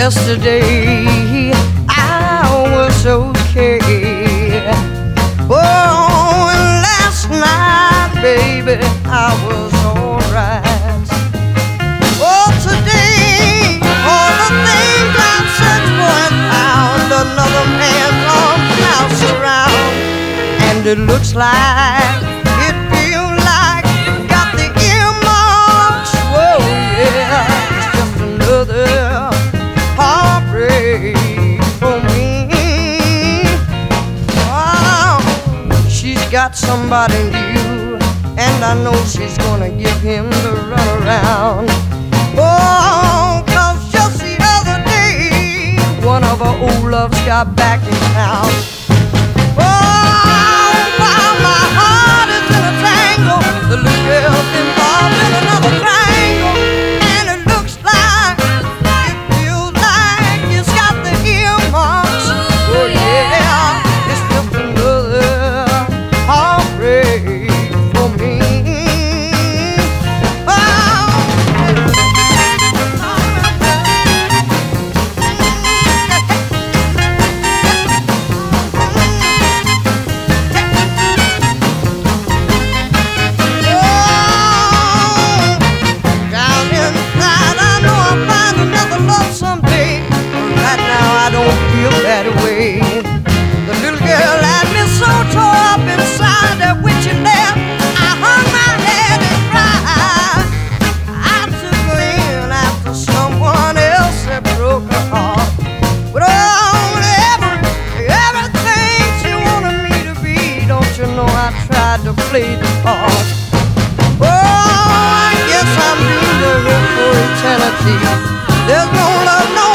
Yesterday I was okay. Oh, and last night, baby, I was alright. Oh, today all the things I've searched for and found, another man's arms house around, and it looks like, it feels like, got the earmarks. Oh yeah, it's just another heartbreak for me. Oh, she's got somebody new, and I know she's gonna give him the runaround. Oh, 'cause just the other day, one of her old loves got back in town. Oh, while my heart is in a tangle, the little girl's involved in another triangle, and it looks like, it feels like, it's got the earmarks. Oh yeah, it's just another heartbreak for me. That way, the little girl had me so tore up inside that when she left, I hung my head and cried. I took her in after someone else had broke her heart. But oh, everything she wanted me to be, don't you know I tried to play the part. Oh, I guess I'm doomed to her for eternity. There's no love, no